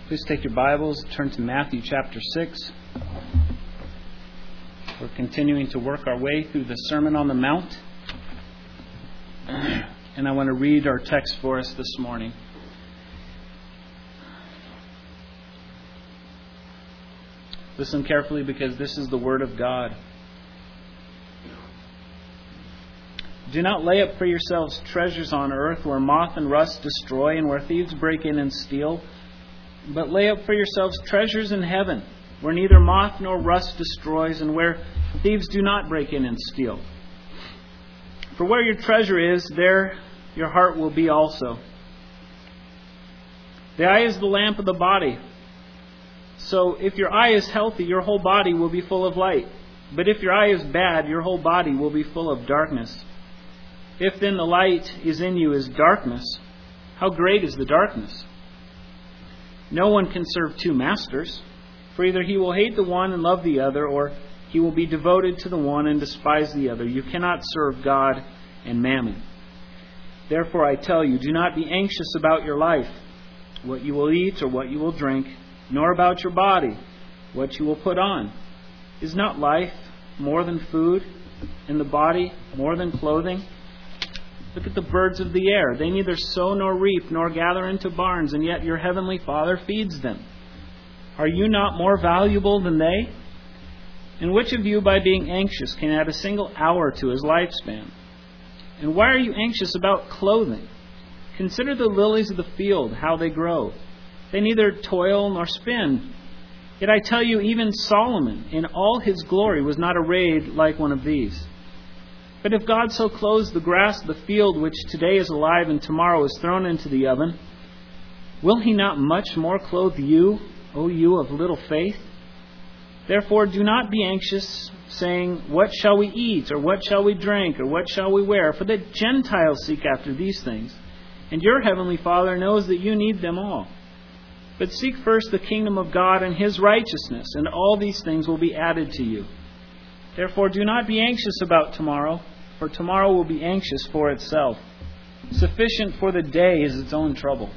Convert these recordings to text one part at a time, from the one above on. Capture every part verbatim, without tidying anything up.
Please take your Bibles, turn to Matthew chapter six. We're continuing to work our way through the Sermon on the Mount. And I want to read our text for us this morning. Listen carefully, because this is the Word of God. Do not lay up for yourselves treasures on earth, where moth and rust destroy and where thieves break in and steal. But lay up for yourselves treasures in heaven, where neither moth nor rust destroys and where thieves do not break in and steal. For where your treasure is, there your heart will be also. The eye is the lamp of the body. So if your eye is healthy, your whole body will be full of light. But if your eye is bad, your whole body will be full of darkness. If then the light is in you is darkness, how great is the darkness? No one can serve two masters, for either he will hate the one and love the other, or he will be devoted to the one and despise the other. You cannot serve God and mammon. Therefore I tell you, do not be anxious about your life, what you will eat or what you will drink, nor about your body, what you will put on. Is not life more than food, and the body more than clothing? Look at the birds of the air. They neither sow nor reap nor gather into barns, and yet your heavenly Father feeds them. Are you not more valuable than they? And which of you, by being anxious, can add a single hour to his lifespan? And why are you anxious about clothing? Consider the lilies of the field, how they grow. They neither toil nor spin. Yet I tell you, even Solomon, in all his glory, was not arrayed like one of these. But if God so clothes the grass of the field, which today is alive and tomorrow is thrown into the oven, will he not much more clothe you, O you of little faith? Therefore do not be anxious, saying, what shall we eat, or what shall we drink, or what shall we wear? For the Gentiles seek after these things, and your heavenly Father knows that you need them all. But seek first the kingdom of God and his righteousness, and all these things will be added to you. Therefore do not be anxious about tomorrow, for tomorrow will be anxious for itself. Sufficient for the day is its own trouble.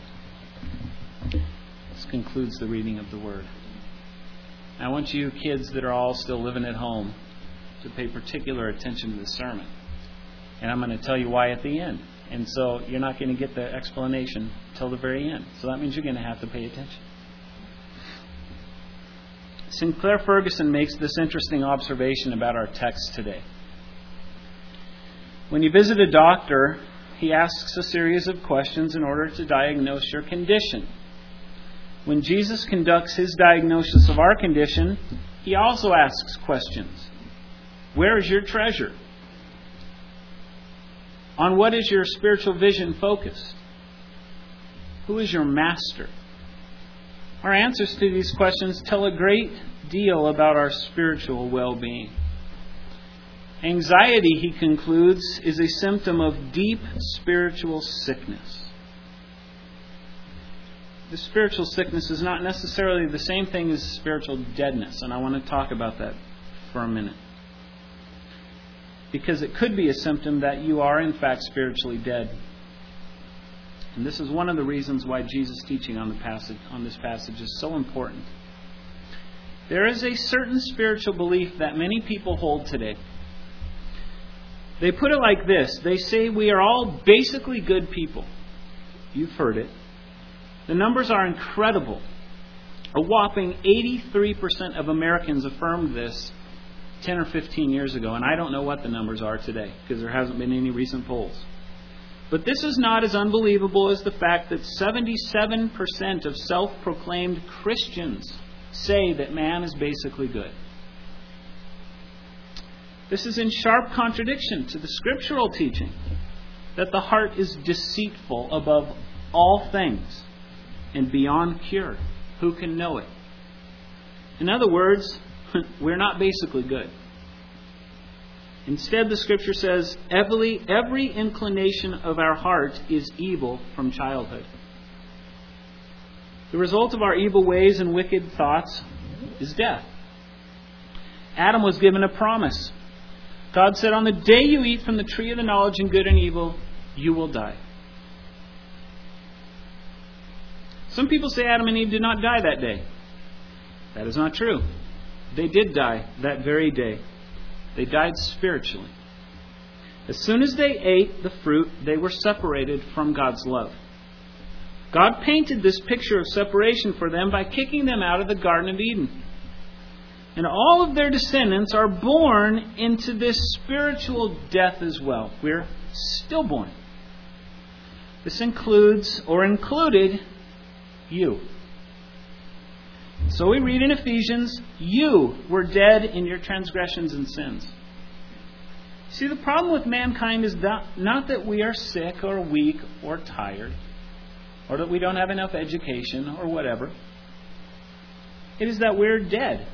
This concludes the reading of the Word. I want you kids that are all still living at home to pay particular attention to the sermon. And I'm going to tell you why at the end. And so you're not going to get the explanation till the very end. So that means you're going to have to pay attention. Sinclair Ferguson makes this interesting observation about our text today. When you visit a doctor, he asks a series of questions in order to diagnose your condition. When Jesus conducts his diagnosis of our condition, he also asks questions. Where is your treasure? On what is your spiritual vision focused? Who is your master? Our answers to these questions tell a great deal about our spiritual well-being. Anxiety, he concludes, is a symptom of deep spiritual sickness. The spiritual sickness is not necessarily the same thing as spiritual deadness, and I want to talk about that for a minute. Because it could be a symptom that you are in fact spiritually dead. And this is one of the reasons why Jesus' teaching on the passage on this passage is so important. There is a certain spiritual belief that many people hold today. They put it like this. They say we are all basically good people. You've heard it. The numbers are incredible. A whopping eighty-three percent of Americans affirmed this ten or fifteen years ago. And I don't know what the numbers are today because there hasn't been any recent polls. But this is not as unbelievable as the fact that seventy-seven percent of self-proclaimed Christians say that man is basically good. This is in sharp contradiction to the scriptural teaching that the heart is deceitful above all things and beyond cure. Who can know it? In other words, we're not basically good. Instead, the Scripture says, every, every inclination of our heart is evil from childhood. The result of our evil ways and wicked thoughts is death. Adam was given a promise. God said, on the day you eat from the tree of the knowledge of good and evil, you will die. Some people say Adam and Eve did not die that day. That is not true. They did die that very day. They died spiritually. As soon as they ate the fruit, they were separated from God's love. God painted this picture of separation for them by kicking them out of the Garden of Eden. And all of their descendants are born into this spiritual death as well. We're stillborn. This includes, or included, you. So we read in Ephesians, you were dead in your transgressions and sins. See, the problem with mankind is that, not that we are sick or weak or tired, or that we don't have enough education or whatever. It is that we're dead.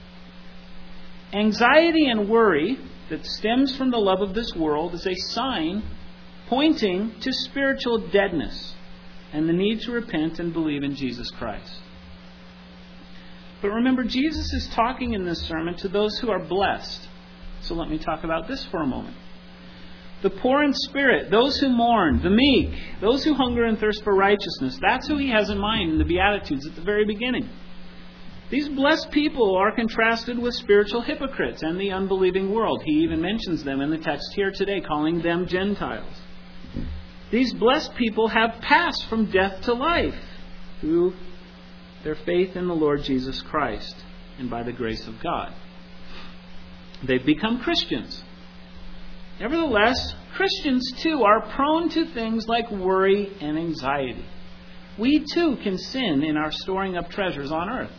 Anxiety and worry that stems from the love of this world is a sign pointing to spiritual deadness and the need to repent and believe in Jesus Christ. But remember, Jesus is talking in this sermon to those who are blessed. So let me talk about this for a moment. The poor in spirit, those who mourn, the meek, those who hunger and thirst for righteousness. That's who he has in mind in the Beatitudes at the very beginning. These blessed people are contrasted with spiritual hypocrites and the unbelieving world. He even mentions them in the text here today, calling them Gentiles. These blessed people have passed from death to life through their faith in the Lord Jesus Christ and by the grace of God. They've become Christians. Nevertheless, Christians too are prone to things like worry and anxiety. We too can sin in our storing up treasures on earth.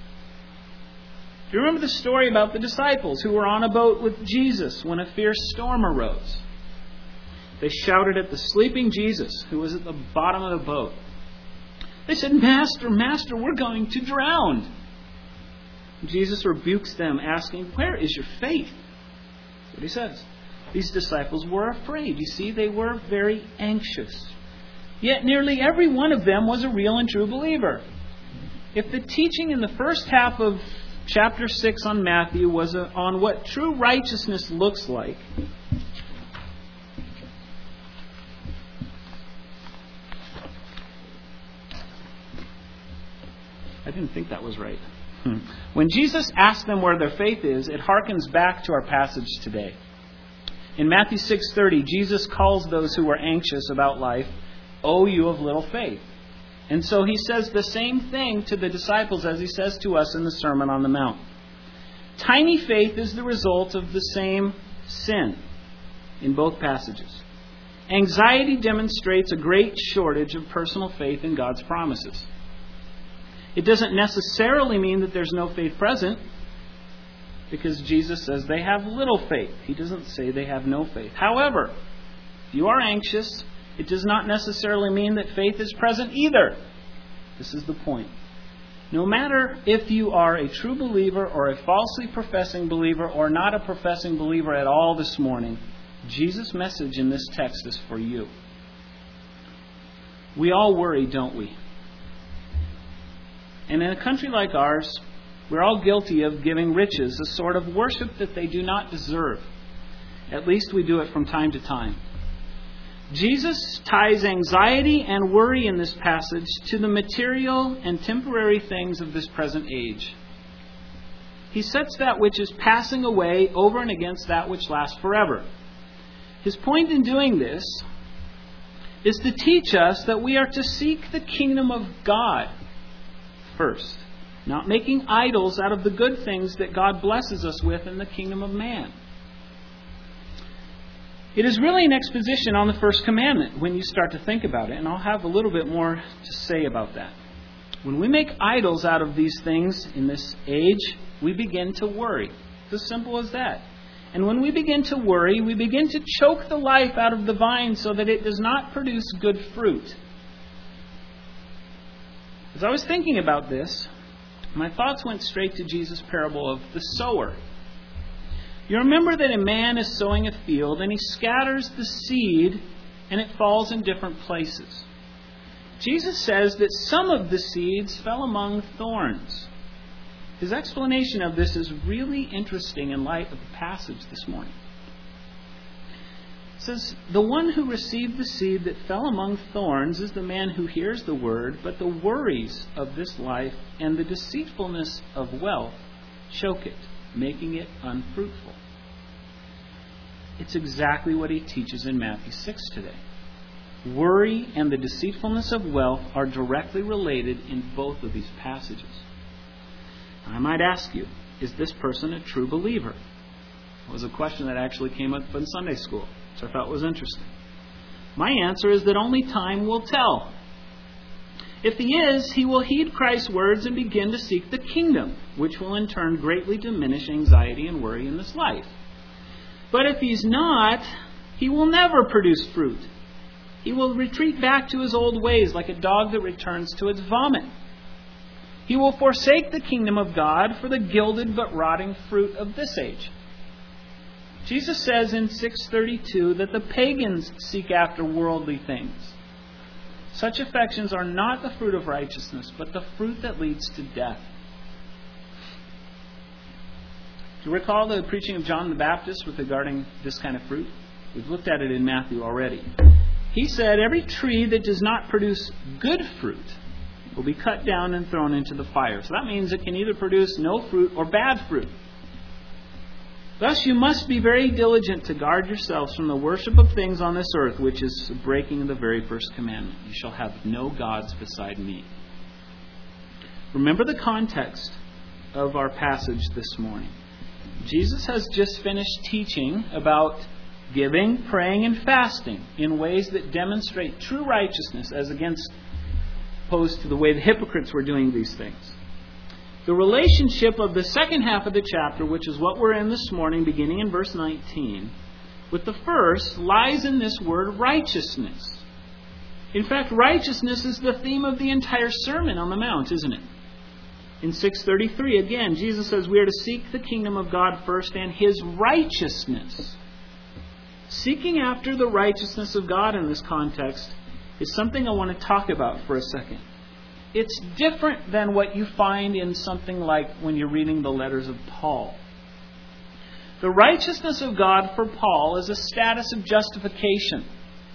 Do you remember the story about the disciples who were on a boat with Jesus when a fierce storm arose? They shouted at the sleeping Jesus who was at the bottom of the boat. They said, "Master, Master, we're going to drown." Jesus rebukes them, asking, "Where is your faith?" That's what he says. These disciples were afraid. You see, they were very anxious. Yet nearly every one of them was a real and true believer. If the teaching in the first half of chapter six on Matthew was on what true righteousness looks like, I didn't think that was right. When Jesus asked them where their faith is, it harkens back to our passage today. In Matthew six thirty, Jesus calls those who are anxious about life, "O you of little faith." And so he says the same thing to the disciples as he says to us in the Sermon on the Mount. Tiny faith is the result of the same sin in both passages. Anxiety demonstrates a great shortage of personal faith in God's promises. It doesn't necessarily mean that there's no faith present, because Jesus says they have little faith. He doesn't say they have no faith. However, if you are anxious, it does not necessarily mean that faith is present either. This is the point. No matter if you are a true believer or a falsely professing believer or not a professing believer at all this morning, Jesus' message in this text is for you. We all worry, don't we? And in a country like ours, we're all guilty of giving riches a sort of worship that they do not deserve. At least we do it from time to time. Jesus ties anxiety and worry in this passage to the material and temporary things of this present age. He sets that which is passing away over and against that which lasts forever. His point in doing this is to teach us that we are to seek the kingdom of God first, not making idols out of the good things that God blesses us with in the kingdom of man. It is really an exposition on the first commandment when you start to think about it, and I'll have a little bit more to say about that. When we make idols out of these things in this age, we begin to worry. It's as simple as that. And when we begin to worry, we begin to choke the life out of the vine so that it does not produce good fruit. As I was thinking about this, my thoughts went straight to Jesus' parable of the sower. You remember that a man is sowing a field and he scatters the seed and it falls in different places. Jesus says that some of the seeds fell among thorns. His explanation of this is really interesting in light of the passage this morning. It says, the one who received the seed that fell among thorns is the man who hears the word, but the worries of this life and the deceitfulness of wealth choke it, making it unfruitful. It's exactly what he teaches in Matthew six today. Worry and the deceitfulness of wealth are directly related in both of these passages. I might ask you, is this person a true believer? It was a question that actually came up in Sunday school, which I thought was interesting. My answer is that only time will tell. If he is, he will heed Christ's words and begin to seek the kingdom, which will in turn greatly diminish anxiety and worry in this life. But if he's not, he will never produce fruit. He will retreat back to his old ways like a dog that returns to its vomit. He will forsake the kingdom of God for the gilded but rotting fruit of this age. Jesus says in six thirty-two that the pagans seek after worldly things. Such affections are not the fruit of righteousness, but the fruit that leads to death. Do you recall the preaching of John the Baptist with regarding this kind of fruit? We've looked at it in Matthew already. He said, every tree that does not produce good fruit will be cut down and thrown into the fire. So that means it can either produce no fruit or bad fruit. Thus you must be very diligent to guard yourselves from the worship of things on this earth, which is breaking the very first commandment. You shall have no gods beside me. Remember the context of our passage this morning. Jesus has just finished teaching about giving, praying, and fasting in ways that demonstrate true righteousness as against opposed to the way the hypocrites were doing these things. The relationship of the second half of the chapter, which is what we're in this morning, beginning in verse nineteen, with the first, lies in this word righteousness. In fact, righteousness is the theme of the entire Sermon on the Mount, isn't it? In six thirty-three, again, Jesus says we are to seek the kingdom of God first and His righteousness. Seeking after the righteousness of God in this context is something I want to talk about for a second. It's different than what you find in something like when you're reading the letters of Paul. The righteousness of God for Paul is a status of justification.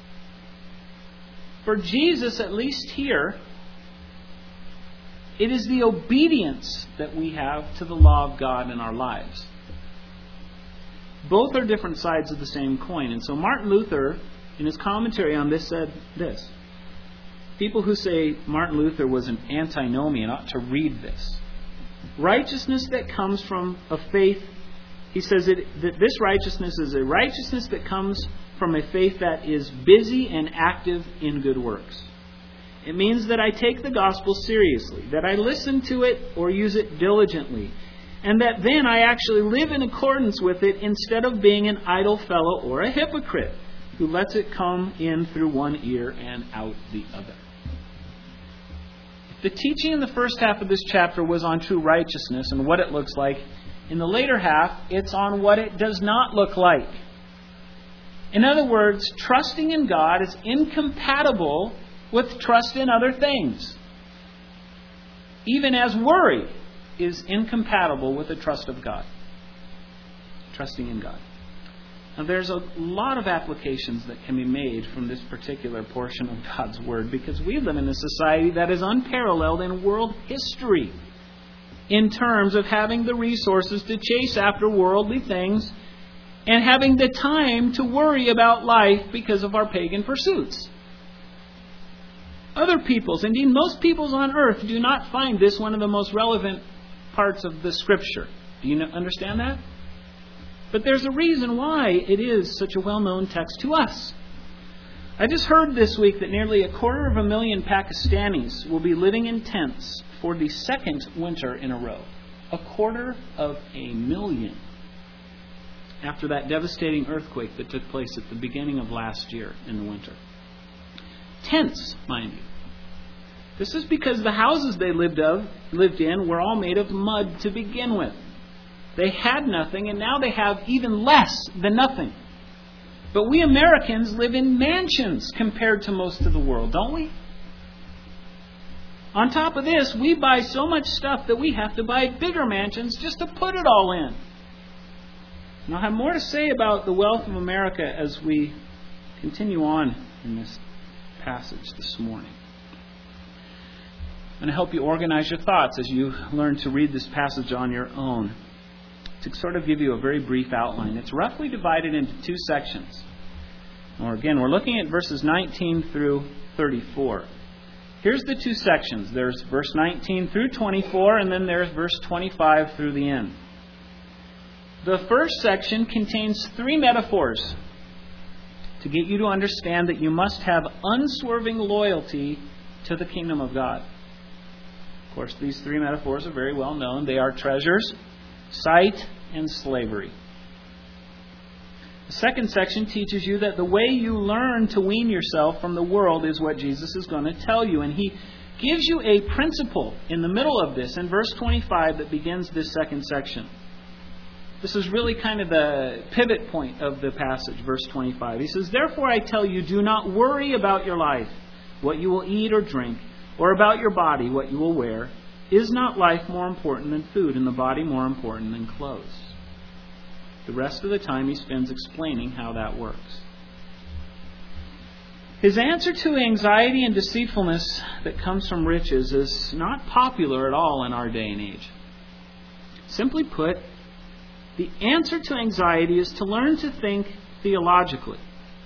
For Jesus, at least here, it is the obedience that we have to the law of God in our lives. Both are different sides of the same coin. And so Martin Luther, in his commentary on this, said this. People who say Martin Luther was an antinomian ought to read this. Righteousness that comes from a faith, he says it, that this righteousness is a righteousness that comes from a faith that is busy and active in good works. It means that I take the gospel seriously, that I listen to it or use it diligently, and that then I actually live in accordance with it instead of being an idle fellow or a hypocrite who lets it come in through one ear and out the other. The teaching in the first half of this chapter was on true righteousness and what it looks like. In the later half, it's on what it does not look like. In other words, trusting in God is incompatible with trust in other things. Even as worry is incompatible with the trust of God. Trusting in God. Now, there's a lot of applications that can be made from this particular portion of God's Word because we live in a society that is unparalleled in world history in terms of having the resources to chase after worldly things and having the time to worry about life because of our pagan pursuits. Other peoples, indeed most peoples on earth, do not find this one of the most relevant parts of the Scripture. Do you understand that? But there's a reason why it is such a well-known text to us. I just heard this week that nearly a quarter of a million Pakistanis will be living in tents for the second winter in a row. A quarter of a million. After that devastating earthquake that took place at the beginning of last year in the winter. Tents, mind you. This is because the houses they lived of lived in were all made of mud to begin with. They had nothing, and now they have even less than nothing. But we Americans live in mansions compared to most of the world, don't we? On top of this, we buy so much stuff that we have to buy bigger mansions just to put it all in. And I'll have more to say about the wealth of America as we continue on in this passage this morning. I'm going to help you organize your thoughts as you learn to read this passage on your own. To sort of give you a very brief outline. It's roughly divided into two sections. Or again, we're looking at verses nineteen through thirty-four. Here's the two sections. There's verse nineteen through twenty-four, and then there's verse twenty-five through the end. The first section contains three metaphors to get you to understand that you must have unswerving loyalty to the kingdom of God. Of course, these three metaphors are very well known. They are treasures, sight, and slavery. The second section teaches you that the way you learn to wean yourself from the world is what Jesus is going to tell you. And He gives you a principle in the middle of this, in verse twenty-five, that begins this second section. This is really kind of the pivot point of the passage, verse twenty-five. He says, "Therefore I tell you, do not worry about your life, what you will eat or drink, or about your body, what you will wear. Is not life more important than food, and the body more important than clothes?" The rest of the time he spends explaining how that works. His answer to anxiety and deceitfulness that comes from riches is not popular at all in our day and age. Simply put, the answer to anxiety is to learn to think theologically.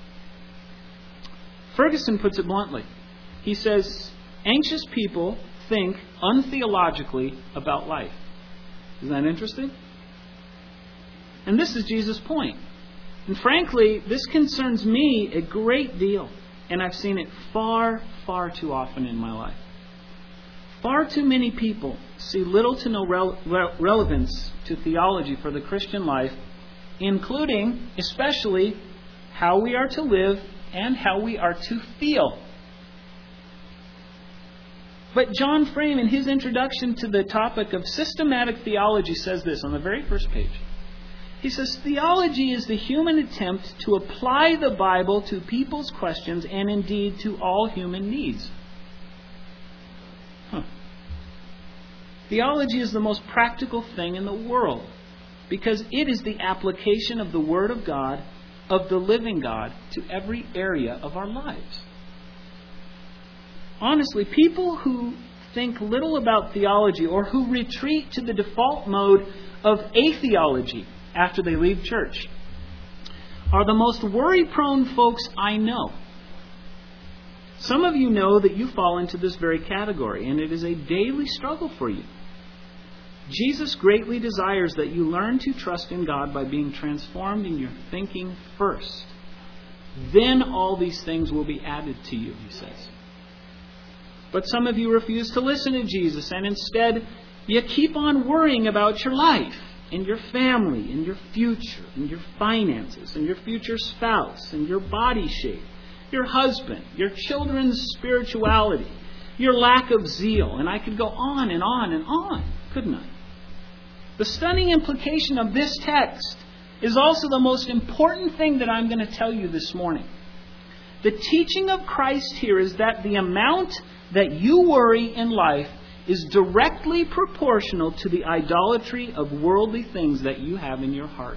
Ferguson puts it bluntly. He says, anxious people think untheologically about life. Isn't that interesting? And this is Jesus' point. And frankly, this concerns me a great deal. And I've seen it far, far too often in my life. Far too many people see little to no rele- relevance to theology for the Christian life, including, especially, how we are to live and how we are to feel. But John Frame, in his introduction to the topic of systematic theology, says this on the very first page. He says, theology is the human attempt to apply the Bible to people's questions and indeed to all human needs. Huh. Theology is the most practical thing in the world because it is the application of the Word of God, of the living God, to every area of our lives. Honestly, people who think little about theology or who retreat to the default mode of atheology after they leave church are the most worry-prone folks I know. Some of you know that you fall into this very category, and it is a daily struggle for you. Jesus greatly desires that you learn to trust in God by being transformed in your thinking first. Then all these things will be added to you, he says. But some of you refuse to listen to Jesus, and instead you keep on worrying about your life, and your family, and your future, and your finances, and your future spouse, and your body shape, your husband, your children's spirituality, your lack of zeal. And I could go on and on and on, couldn't I? The stunning implication of this text is also the most important thing that I'm going to tell you this morning. The teaching of Christ here is that the amount that you worry in life is directly proportional to the idolatry of worldly things that you have in your heart.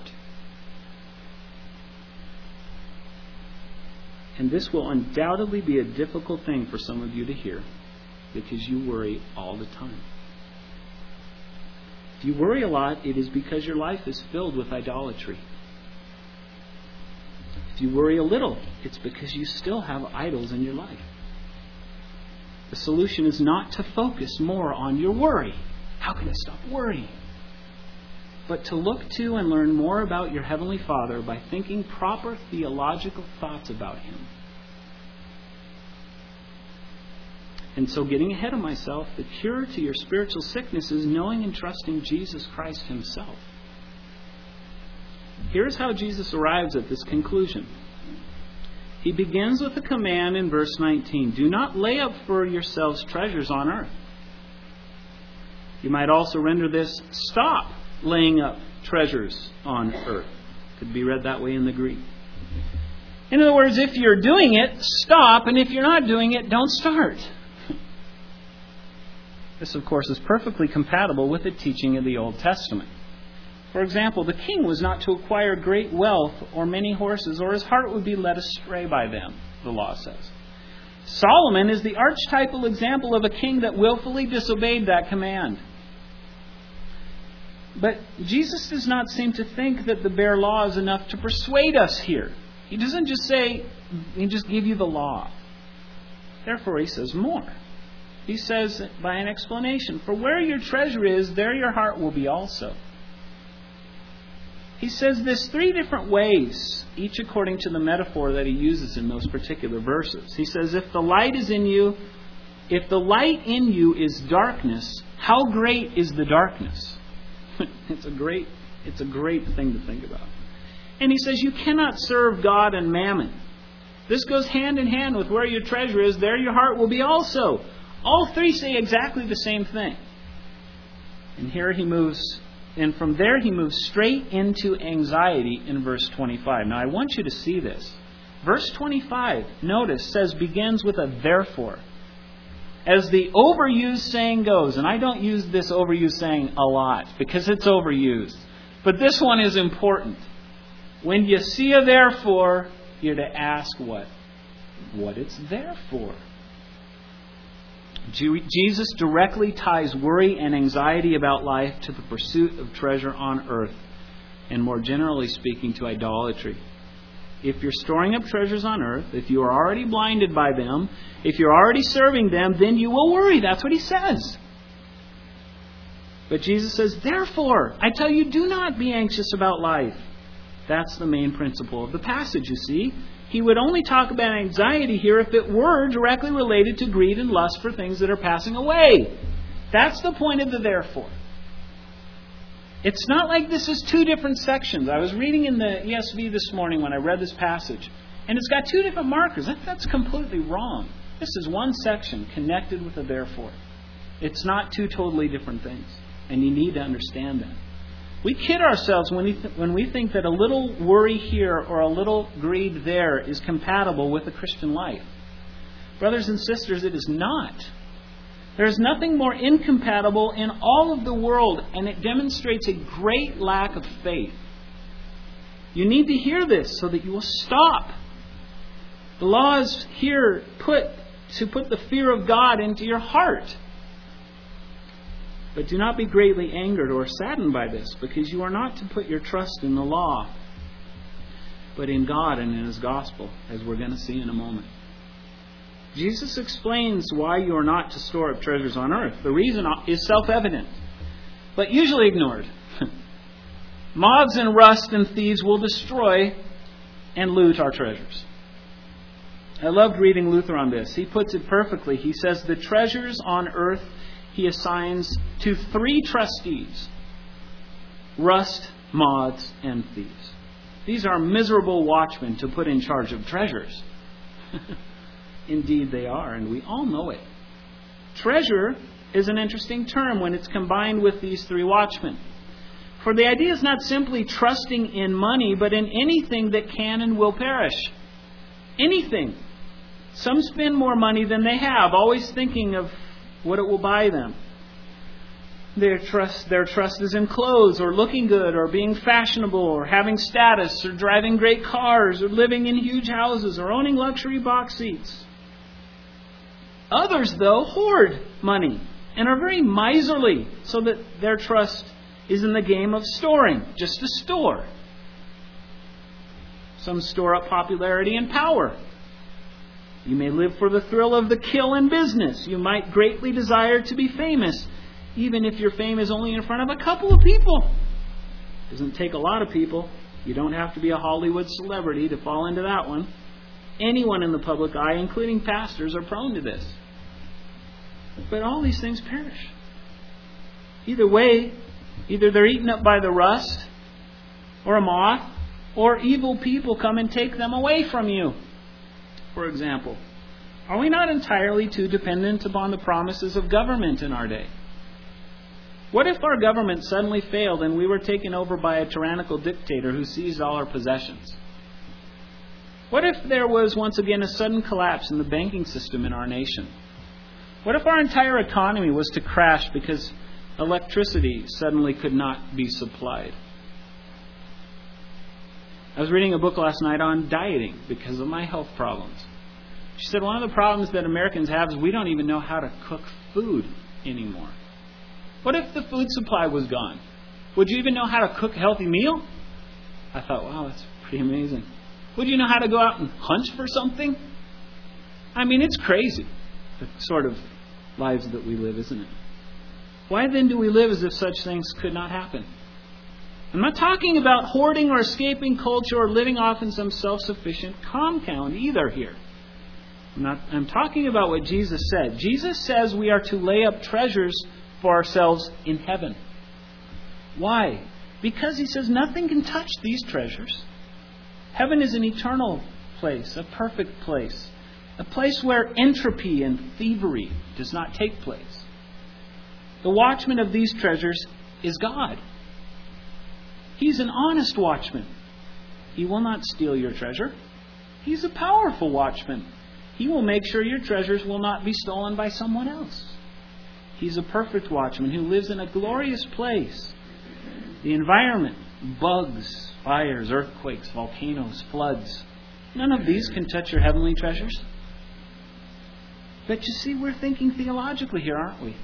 And this will undoubtedly be a difficult thing for some of you to hear because you worry all the time. If you worry a lot, it is because your life is filled with idolatry. If you worry a little, it's because you still have idols in your life. The solution is not to focus more on your worry. How can I stop worrying? But to look to and learn more about your Heavenly Father by thinking proper theological thoughts about Him. And so, getting ahead of myself, the cure to your spiritual sickness is knowing and trusting Jesus Christ Himself. Here's how Jesus arrives at this conclusion. He begins with a command in verse nineteen. Do not lay up for yourselves treasures on earth. You might also render this, stop laying up treasures on earth. Could be read that way in the Greek. In other words, if you're doing it, stop. And if you're not doing it, don't start. This, of course, is perfectly compatible with the teaching of the Old Testament. For example, the king was not to acquire great wealth or many horses, or his heart would be led astray by them, the law says. Solomon is the archetypal example of a king that willfully disobeyed that command. But Jesus does not seem to think that the bare law is enough to persuade us here. He doesn't just say, he just give you the law. Therefore, he says more. He says by an explanation, for where your treasure is, there your heart will be also. He says this three different ways, each according to the metaphor that he uses in those particular verses. He says, if the light is in you, if the light in you is darkness, how great is the darkness? It's a great, it's a great thing to think about. And he says, you cannot serve God and mammon. This goes hand in hand with where your treasure is, there your heart will be also. All three say exactly the same thing. And here he moves, and from there he moves straight into anxiety in verse twenty-five. Now I want you to see this. Verse twenty-five, notice, says begins with a therefore. As the overused saying goes, and I don't use this overused saying a lot because it's overused, but this one is important. When you see a therefore, you're to ask what? What it's there for. Jesus directly ties worry and anxiety about life to the pursuit of treasure on earth, and more generally speaking, to idolatry. If you're storing up treasures on earth, if you are already blinded by them, if you're already serving them, then you will worry. That's what he says. But Jesus says, therefore, I tell you, do not be anxious about life. That's the main principle of the passage, you see. He would only talk about anxiety here if it were directly related to greed and lust for things that are passing away. That's the point of the therefore. It's not like this is two different sections. I was reading in the E S V this morning when I read this passage, and it's got two different markers. That, that's completely wrong. This is one section connected with a therefore. It's not two totally different things, and you need to understand that. We kid ourselves when we, th- when we think that a little worry here or a little greed there is compatible with the Christian life. Brothers and sisters, it is not. There is nothing more incompatible in all of the world, and it demonstrates a great lack of faith. You need to hear this so that you will stop. The law is here put to put the fear of God into your heart. But do not be greatly angered or saddened by this, because you are not to put your trust in the law, but in God and in His gospel, as we're going to see in a moment. Jesus explains why you are not to store up treasures on earth. The reason is self-evident, but usually ignored. Moths and rust and thieves will destroy and loot our treasures. I loved reading Luther on this. He puts it perfectly. He says the treasures on earth he assigns to three trustees: rust, moths, and thieves. These are miserable watchmen to put in charge of treasures. Indeed they are, and we all know it. Treasure is an interesting term when it's combined with these three watchmen. For the idea is not simply trusting in money, but in anything that can and will perish. Anything. Some spend more money than they have, always thinking of what it will buy them. Their trust, their trust is in clothes, or looking good, or being fashionable, or having status, or driving great cars, or living in huge houses, or owning luxury box seats. Others, though, hoard money and are very miserly, so that their trust is in the game of storing, just to store. Some store up popularity and power. You may live for the thrill of the kill in business. You might greatly desire to be famous, even if your fame is only in front of a couple of people. It doesn't take a lot of people. You don't have to be a Hollywood celebrity to fall into that one. Anyone in the public eye, including pastors, are prone to this. But all these things perish. Either way, either they're eaten up by the rust, or a moth, or evil people come and take them away from you. For example, are we not entirely too dependent upon the promises of government in our day? What if our government suddenly failed and we were taken over by a tyrannical dictator who seized all our possessions? What if there was once again a sudden collapse in the banking system in our nation? What if our entire economy was to crash because electricity suddenly could not be supplied? I was reading a book last night on dieting because of my health problems. She said one of the problems that Americans have is we don't even know how to cook food anymore. What if the food supply was gone? Would you even know how to cook a healthy meal? I thought, wow, that's pretty amazing. Would you know how to go out and hunt for something? I mean, it's crazy, the sort of lives that we live, isn't it? Why then do we live as if such things could not happen? I'm not talking about hoarding or escaping culture or living off in some self-sufficient compound either here. I'm, not, I'm talking about what Jesus said. Jesus says we are to lay up treasures for ourselves in heaven. Why? Because he says nothing can touch these treasures. Heaven is an eternal place, a perfect place, a place where entropy and thievery does not take place. The watchman of these treasures is God. He's an honest watchman. He will not steal your treasure. He's a powerful watchman. He will make sure your treasures will not be stolen by someone else. He's a perfect watchman who lives in a glorious place. The environment, bugs, fires, earthquakes, volcanoes, floods, none of these can touch your heavenly treasures. But you see, we're thinking theologically here, aren't we?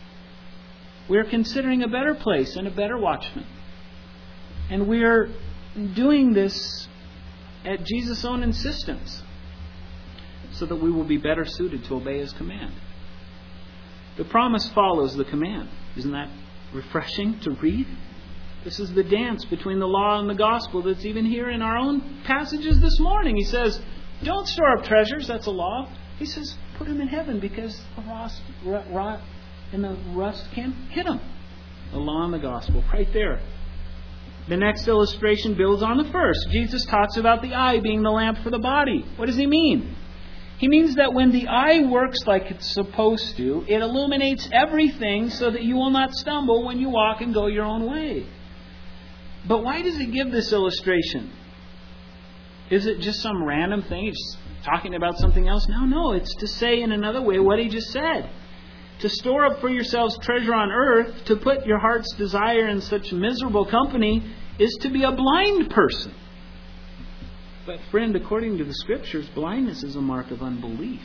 We're considering a better place and a better watchman. And we're doing this at Jesus' own insistence so that we will be better suited to obey His command. The promise follows the command. Isn't that refreshing to read? This is the dance between the law and the gospel that's even here in our own passages this morning. He says, don't store up treasures, that's a law. He says, put them in heaven because the rust, rot and the rust can't hit them. The law and the gospel, right there. The next illustration builds on the first. Jesus talks about the eye being the lamp for the body. What does he mean? He means that when the eye works like it's supposed to, it illuminates everything so that you will not stumble when you walk and go your own way. But why does he give this illustration? Is it just some random thing? He's talking about something else? No, no. It's to say in another way what he just said. To store up for yourselves treasure on earth, to put your heart's desire in such miserable company, is to be a blind person. But friend, according to the Scriptures, blindness is a mark of unbelief.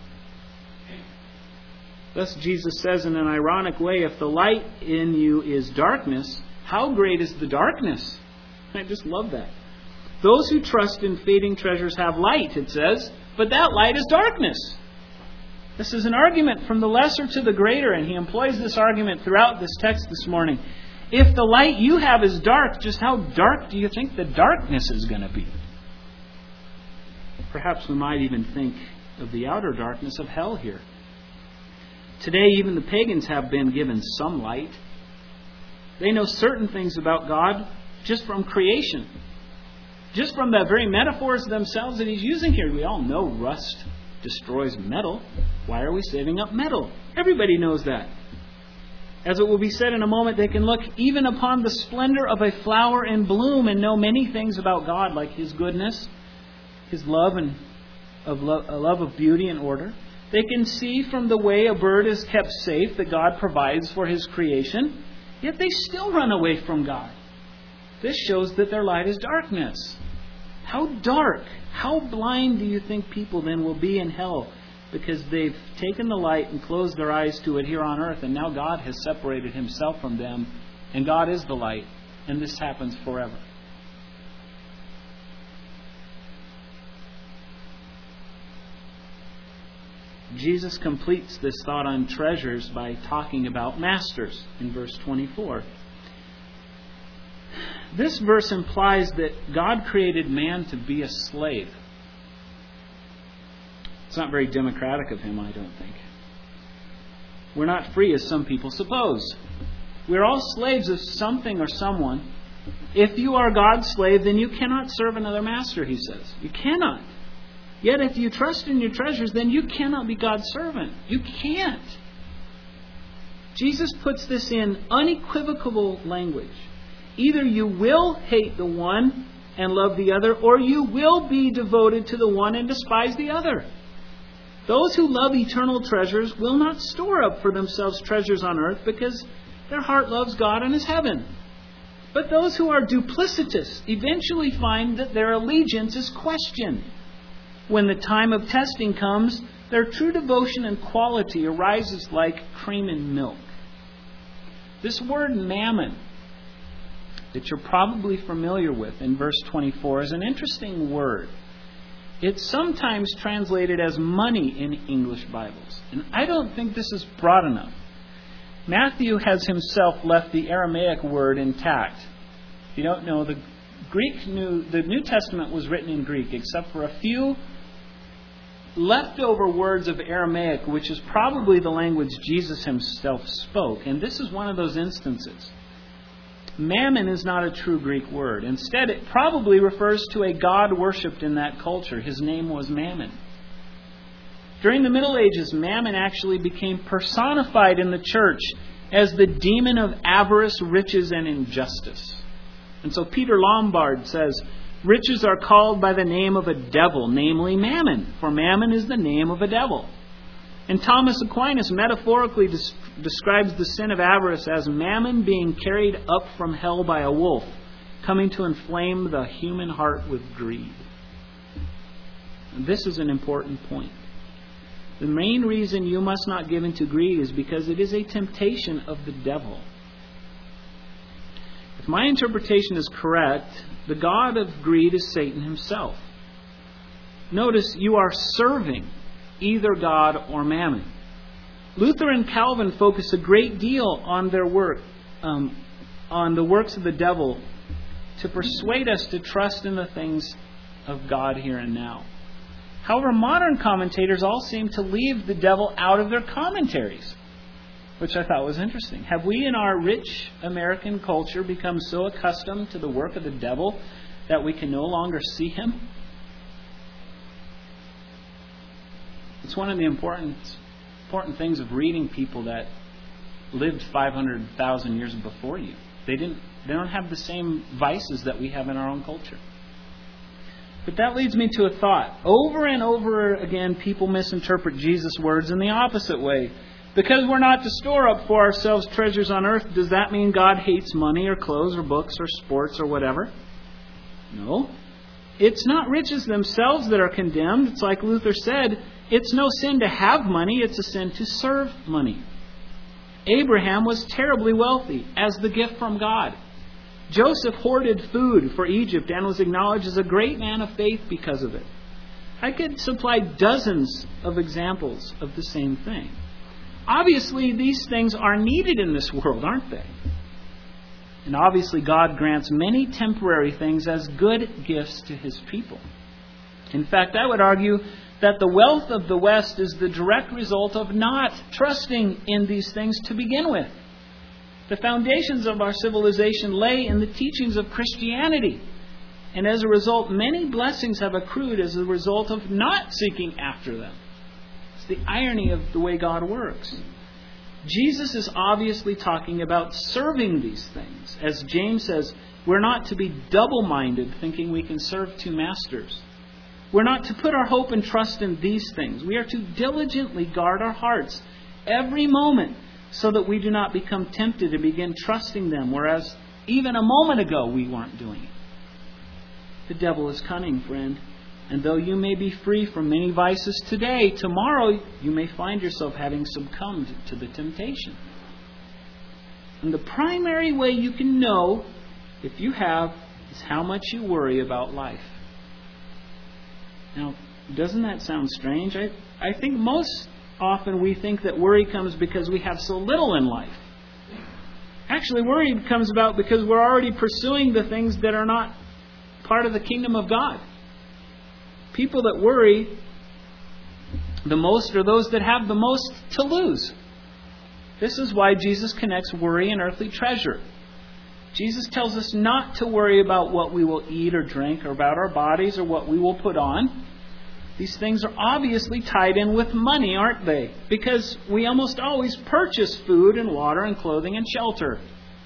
Thus Jesus says in an ironic way, if the light in you is darkness, how great is the darkness? I just love that. Those who trust in fading treasures have light, it says, but that light is darkness. This is an argument from the lesser to the greater, and he employs this argument throughout this text this morning. If the light you have is dark, just how dark do you think the darkness is going to be? Perhaps we might even think of the outer darkness of hell here. Today, even the pagans have been given some light. They know certain things about God just from creation. Just from the very metaphors themselves that he's using here. We all know rust destroys metal. Why are we saving up metal? Everybody knows that. As it will be said in a moment, they can look even upon the splendor of a flower in bloom and know many things about God, like His goodness, His love and of lo- a love of beauty and order. They can see from the way a bird is kept safe that God provides for His creation, yet they still run away from God. This shows that their light is darkness. How dark, how blind do you think people then will be in hell because they've taken the light and closed their eyes to it here on earth, and now God has separated Himself from them, and God is the light, and this happens forever. Jesus completes this thought on treasures by talking about masters in verse twenty-four. This verse implies that God created man to be a slave. It's not very democratic of Him, I don't think. We're not free as some people suppose. We're all slaves of something or someone. If you are God's slave, then you cannot serve another master, he says. You cannot. Yet if you trust in your treasures, then you cannot be God's servant. You can't. Jesus puts this in unequivocal language. Either you will hate the one and love the other, or you will be devoted to the one and despise the other. Those who love eternal treasures will not store up for themselves treasures on earth because their heart loves God and His heaven. But those who are duplicitous eventually find that their allegiance is questioned. When the time of testing comes, their true devotion and quality arises like cream and milk. This word mammon, that you're probably familiar with in verse twenty-four, is an interesting word. It's sometimes translated as money in English Bibles. And I don't think this is broad enough. Matthew has himself left the Aramaic word intact. If you don't know, the Greek New, the New Testament was written in Greek, except for a few leftover words of Aramaic, which is probably the language Jesus himself spoke. And this is one of those instances. Mammon is not a true Greek word. Instead, it probably refers to a god worshipped in that culture. His name was Mammon. During the Middle Ages, Mammon actually became personified in the church as the demon of avarice, riches, and injustice. And so Peter Lombard says, riches are called by the name of a devil, namely Mammon, for Mammon is the name of a devil. And Thomas Aquinas metaphorically des- describes the sin of avarice as mammon being carried up from hell by a wolf, coming to inflame the human heart with greed. And this is an important point. The main reason you must not give in to greed is because it is a temptation of the devil. If my interpretation is correct, the god of greed is Satan himself. Notice you are serving either God or mammon. Luther and Calvin focus a great deal on their work, um, on the works of the devil, to persuade us to trust in the things of God here and now. However, modern commentators all seem to leave the devil out of their commentaries, which I thought was interesting. Have we in our rich American culture become so accustomed to the work of the devil that we can no longer see him? It's one of the important important things of reading people that lived five hundred thousand years before you. They didn't they don't have the same vices that we have in our own culture. But that leads me to a thought. Over and over again, people misinterpret Jesus' words in the opposite way. Because we're not to store up for ourselves treasures on earth, does that mean God hates money or clothes or books or sports or whatever? No. It's not riches themselves that are condemned. It's like Luther said, it's no sin to have money, it's a sin to serve money. Abraham was terribly wealthy as the gift from God. Joseph hoarded food for Egypt and was acknowledged as a great man of faith because of it. I could supply dozens of examples of the same thing. Obviously, these things are needed in this world, aren't they? And obviously, God grants many temporary things as good gifts to His people. In fact, I would argue that the wealth of the West is the direct result of not trusting in these things to begin with. The foundations of our civilization lay in the teachings of Christianity. And as a result, many blessings have accrued as a result of not seeking after them. It's the irony of the way God works. Jesus is obviously talking about serving these things. As James says, we're not to be double-minded, thinking we can serve two masters. We're not to put our hope and trust in these things. We are to diligently guard our hearts every moment so that we do not become tempted to begin trusting them, whereas even a moment ago we weren't doing it. The devil is cunning, friend. And though you may be free from many vices today, tomorrow you may find yourself having succumbed to the temptation. And the primary way you can know if you have is how much you worry about life. Now, doesn't that sound strange? I, I think most often we think that worry comes because we have so little in life. Actually, worry comes about because we're already pursuing the things that are not part of the kingdom of God. People that worry the most are those that have the most to lose. This is why Jesus connects worry and earthly treasure. Jesus tells us not to worry about what we will eat or drink, or about our bodies, or what we will put on. These things are obviously tied in with money, aren't they? Because we almost always purchase food and water and clothing and shelter.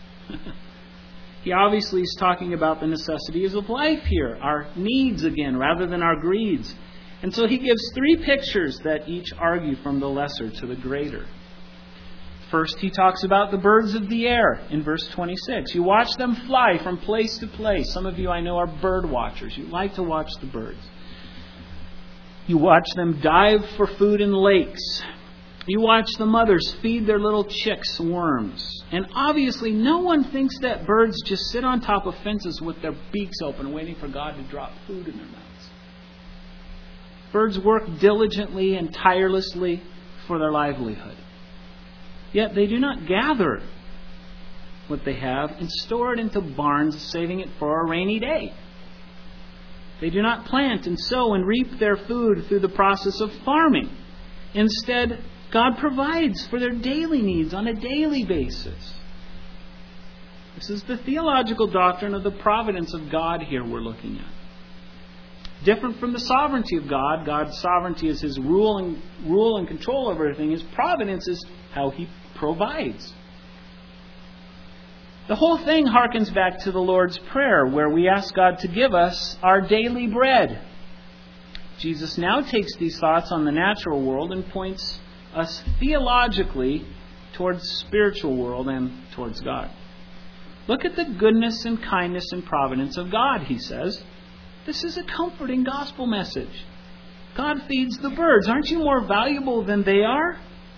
He obviously is talking about the necessities of life here, our needs again, rather than our greeds. And so he gives three pictures that each argue from the lesser to the greater. First, he talks about the birds of the air in verse twenty-six. You watch them fly from place to place. Some of you I know are bird watchers. You like to watch the birds. You watch them dive for food in lakes. You watch the mothers feed their little chicks worms. And obviously no one thinks that birds just sit on top of fences with their beaks open waiting for God to drop food in their mouths. Birds work diligently and tirelessly for their livelihood. Yet they do not gather what they have and store it into barns, saving it for a rainy day. They do not plant and sow and reap their food through the process of farming. Instead, God provides for their daily needs on a daily basis. This is the theological doctrine of the providence of God here we're looking at. Different from the sovereignty of God. God's sovereignty is His rule and, rule and control over everything. His providence is how He provides. The whole thing harkens back to the Lord's Prayer, where we ask God to give us our daily bread. Jesus now takes these thoughts on the natural world and points us theologically towards the spiritual world and towards God. Look at the goodness and kindness and providence of God, he says. This is a comforting gospel message. God feeds the birds. Aren't you more valuable than they are?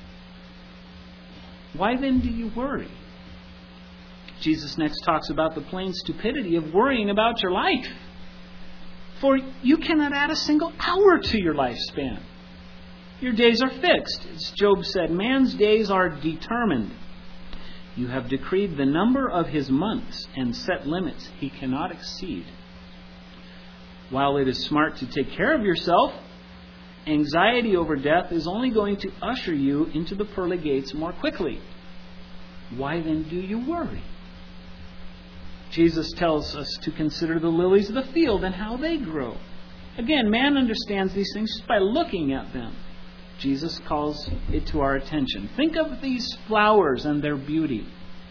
Why then do you worry? Jesus next talks about the plain stupidity of worrying about your life. For you cannot add a single hour to your lifespan. Your days are fixed. As Job said, man's days are determined. You have decreed the number of his months and set limits he cannot exceed. While it is smart to take care of yourself, anxiety over death is only going to usher you into the pearly gates more quickly. Why then do you worry? Jesus tells us to consider the lilies of the field and how they grow. Again, man understands these things just by looking at them. Jesus calls it to our attention. Think of these flowers and their beauty.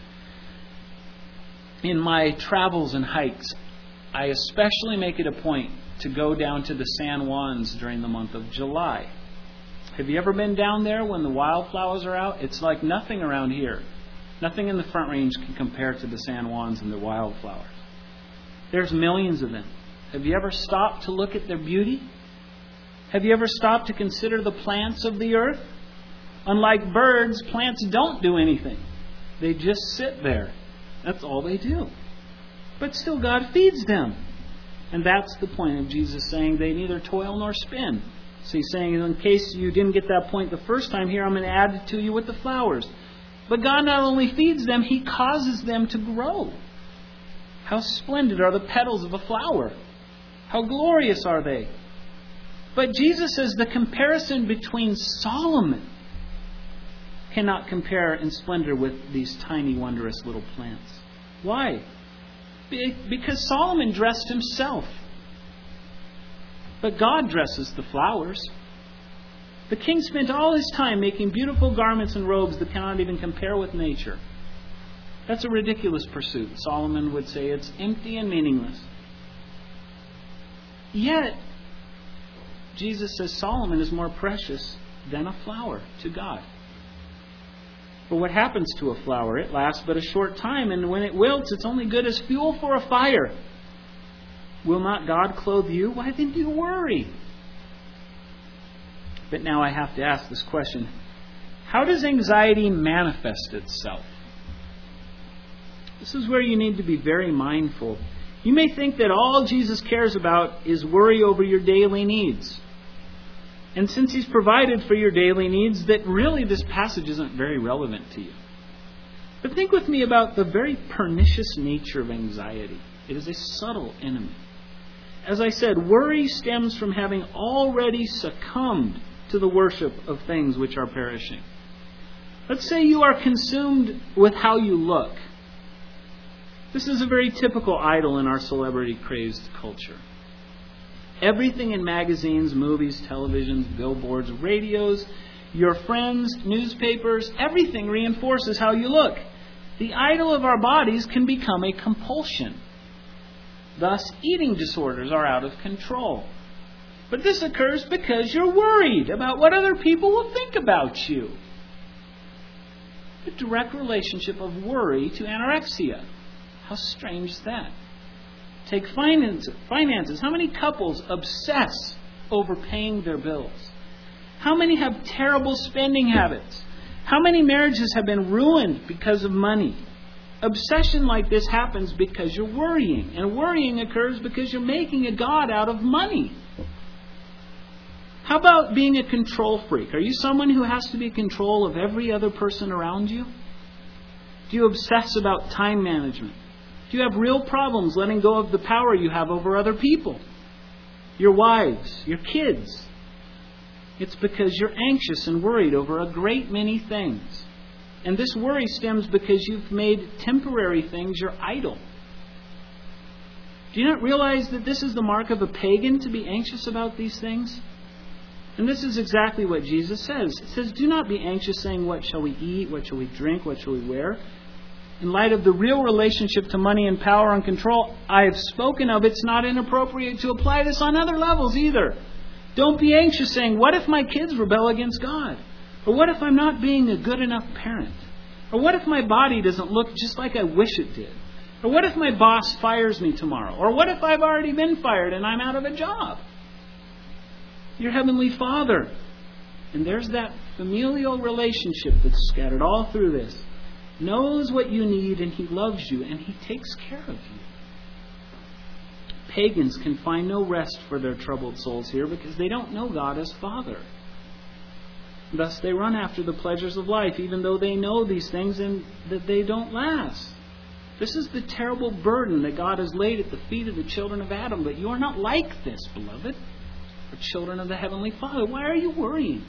In my travels and hikes, I especially make it a point to go down to the San Juans during the month of July. Have you ever been down there when the wildflowers are out? It's like nothing around here. Nothing in the Front Range can compare to the San Juans and the wildflowers. There's millions of them. Have you ever stopped to look at their beauty? Have you ever stopped to consider the plants of the earth? Unlike birds, plants don't do anything. They just sit there. That's all they do. But still God feeds them. And that's the point of Jesus saying they neither toil nor spin. So he's saying, in case you didn't get that point the first time, here I'm going to add it to you with the flowers. But God not only feeds them, He causes them to grow. How splendid are the petals of a flower. How glorious are they. But Jesus says the comparison between Solomon cannot compare in splendor with these tiny, wondrous little plants. Why? Because Solomon dressed himself. But God dresses the flowers. The king spent all his time making beautiful garments and robes that cannot even compare with nature. That's a ridiculous pursuit. Solomon would say it's empty and meaningless. Yet, Jesus says Solomon is more precious than a flower to God. For what happens to a flower? It lasts but a short time, and when it wilts, it's only good as fuel for a fire. Will not God clothe you? Why then do you worry? But now I have to ask this question. How does anxiety manifest itself? This is where you need to be very mindful. You may think that all Jesus cares about is worry over your daily needs. And since He's provided for your daily needs, that really this passage isn't very relevant to you. But think with me about the very pernicious nature of anxiety. It is a subtle enemy. As I said, worry stems from having already succumbed to the worship of things which are perishing. Let's say you are consumed with how you look. This is a very typical idol in our celebrity-crazed culture. Everything in magazines, movies, televisions, billboards, radios, your friends, newspapers, everything reinforces how you look. The idol of our bodies can become a compulsion. Thus, eating disorders are out of control. But this occurs because you're worried about what other people will think about you. A direct relationship of worry to anorexia. How strange is that? Take finance, finances. How many couples obsess over paying their bills? How many have terrible spending habits? How many marriages have been ruined because of money? Obsession like this happens because you're worrying. And worrying occurs because you're making a god out of money. How about being a control freak? Are you someone who has to be in control of every other person around you? Do you obsess about time management? Do you have real problems letting go of the power you have over other people? Your wives, your kids? It's because you're anxious and worried over a great many things. And this worry stems because you've made temporary things your idol. Do you not realize that this is the mark of a pagan to be anxious about these things? And this is exactly what Jesus says. It says, do not be anxious saying, what shall we eat? What shall we drink? What shall we wear? In light of the real relationship to money and power and control I have spoken of, it's not inappropriate to apply this on other levels either. Don't be anxious saying, what if my kids rebel against God? Or what if I'm not being a good enough parent? Or what if my body doesn't look just like I wish it did? Or what if my boss fires me tomorrow? Or what if I've already been fired and I'm out of a job? Your Heavenly Father. And there's that familial relationship that's scattered all through this. Knows what you need and He loves you and He takes care of you. Pagans can find no rest for their troubled souls here because they don't know God as Father. Thus they run after the pleasures of life even though they know these things and that they don't last. This is the terrible burden that God has laid at the feet of the children of Adam. But you are not like this, beloved. You're children of the Heavenly Father. Why are you worrying?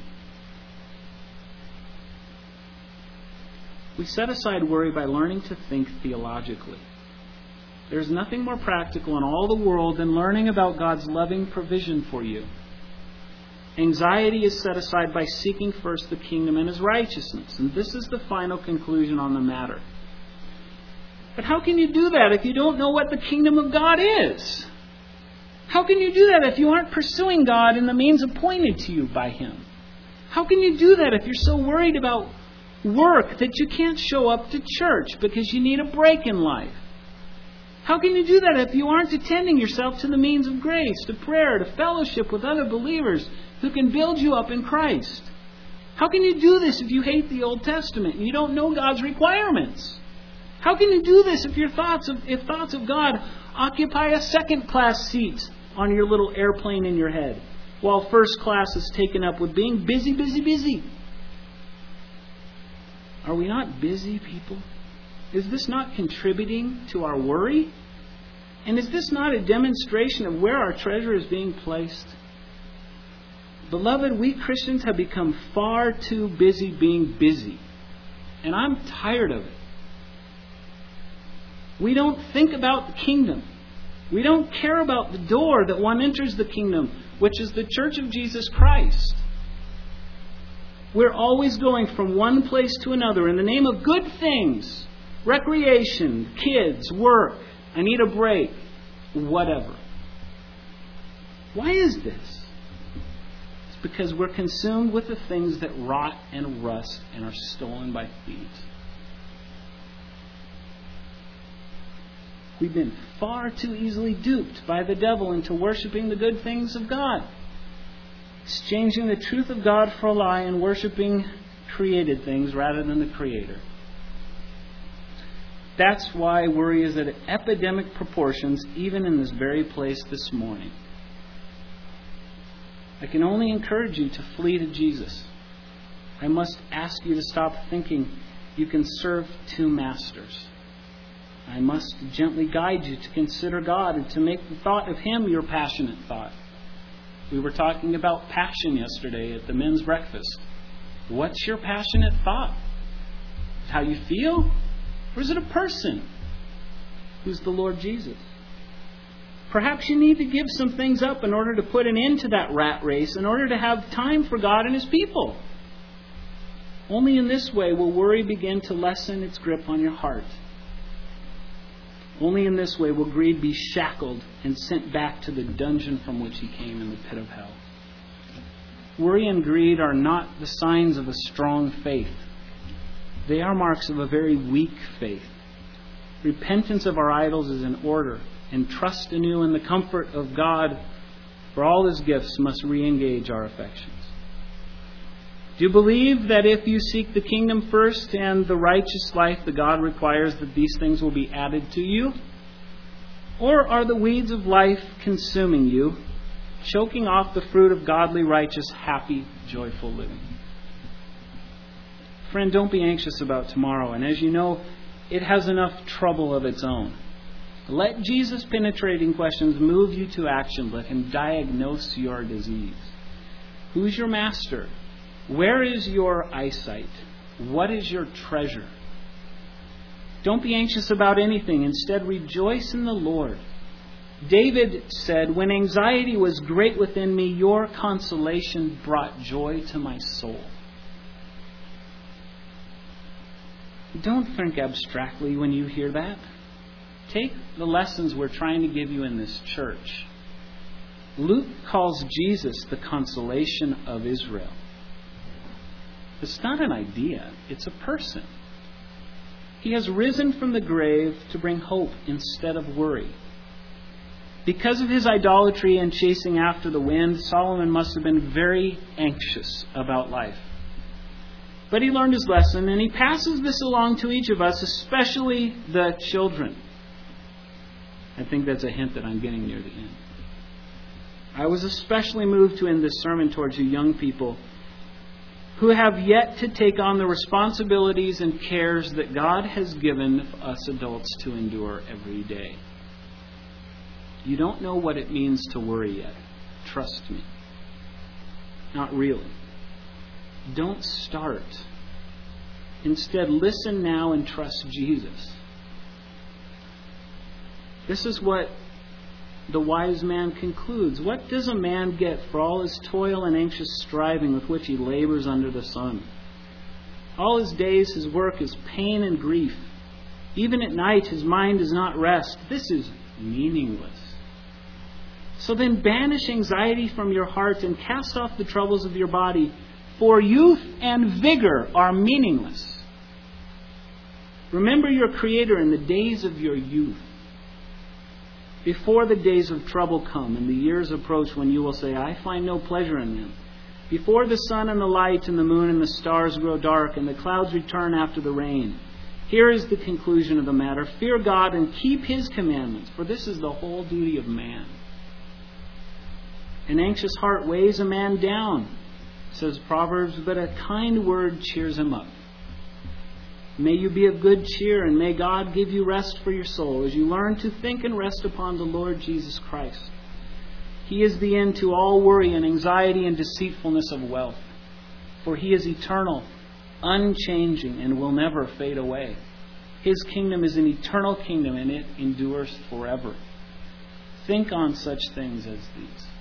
We set aside worry by learning to think theologically. There's nothing more practical in all the world than learning about God's loving provision for you. Anxiety is set aside by seeking first the kingdom and His righteousness. And this is the final conclusion on the matter. But how can you do that if you don't know what the kingdom of God is? How can you do that if you aren't pursuing God in the means appointed to you by Him? How can you do that if you're so worried about work that you can't show up to church because you need a break in life? How can you do that if you aren't attending yourself to the means of grace, to prayer, to fellowship with other believers who can build you up in Christ? How can you do this if you hate the Old Testament and you don't know God's requirements? How can you do this if your thoughts of if thoughts of God occupy a second class seat on your little airplane in your head, while first class is taken up with being busy, busy, busy? Are we not busy people? Is this not contributing to our worry? And is this not a demonstration of where our treasure is being placed? Beloved, we Christians have become far too busy being busy. And I'm tired of it. We don't think about the kingdom. We don't care about the door that one enters the kingdom, which is the Church of Jesus Christ. We're always going from one place to another in the name of good things. Recreation, kids, work, I need a break, whatever. Why is this? It's because we're consumed with the things that rot and rust and are stolen by thieves. We've been far too easily duped by the devil into worshiping the good things of God, exchanging the truth of God for a lie and worshiping created things rather than the Creator. That's why worry is at epidemic proportions, even in this very place this morning. I can only encourage you to flee to Jesus. I must ask you to stop thinking you can serve two masters. I must gently guide you to consider God and to make the thought of Him your passionate thought. We were talking about passion yesterday at the men's breakfast. What's your passionate thought? How you feel? Or is it a person who's the Lord Jesus? Perhaps you need to give some things up in order to put an end to that rat race, in order to have time for God and His people. Only in this way will worry begin to lessen its grip on your heart. Only in this way will greed be shackled and sent back to the dungeon from which he came in the pit of hell. Worry and greed are not the signs of a strong faith. They are marks of a very weak faith. Repentance of our idols is in order, and trust anew in the comfort of God for all His gifts must re-engage our affections. Do you believe that if you seek the kingdom first and the righteous life that God requires, that these things will be added to you? Or are the weeds of life consuming you, choking off the fruit of godly, righteous, happy, joyful living? Friend, don't be anxious about tomorrow. And as you know, it has enough trouble of its own. Let Jesus' penetrating questions move you to action. Let Him diagnose your disease. Who's your master? Where is your eyesight? What is your treasure? Don't be anxious about anything. Instead, rejoice in the Lord. David said, "When anxiety was great within me, your consolation brought joy to my soul." Don't think abstractly when you hear that. Take the lessons we're trying to give you in this church. Luke calls Jesus the consolation of Israel. It's not an idea, it's a person. He has risen from the grave to bring hope instead of worry. Because of his idolatry and chasing after the wind, Solomon must have been very anxious about life. But he learned his lesson, and he passes this along to each of us, especially the children. I think that's a hint that I'm getting near the end. I was especially moved to end this sermon towards you young people who have yet to take on the responsibilities and cares that God has given us adults to endure every day. You don't know what it means to worry yet. Trust me. Not really. Don't start. Instead, listen now and trust Jesus. This is what the wise man concludes. What does a man get for all his toil and anxious striving with which he labors under the sun? All his days his work is pain and grief. Even at night his mind does not rest. This is meaningless. So then banish anxiety from your heart and cast off the troubles of your body, for youth and vigor are meaningless. Remember your Creator in the days of your youth, before the days of trouble come and the years approach when you will say, "I find no pleasure in them." Before the sun and the light and the moon and the stars grow dark and the clouds return after the rain. Here is the conclusion of the matter. Fear God and keep His commandments, for this is the whole duty of man. An anxious heart weighs a man down, says Proverbs, but a kind word cheers him up. May you be of good cheer, and may God give you rest for your soul as you learn to think and rest upon the Lord Jesus Christ. He is the end to all worry and anxiety and deceitfulness of wealth, for He is eternal, unchanging, and will never fade away. His kingdom is an eternal kingdom, and it endures forever. Think on such things as these.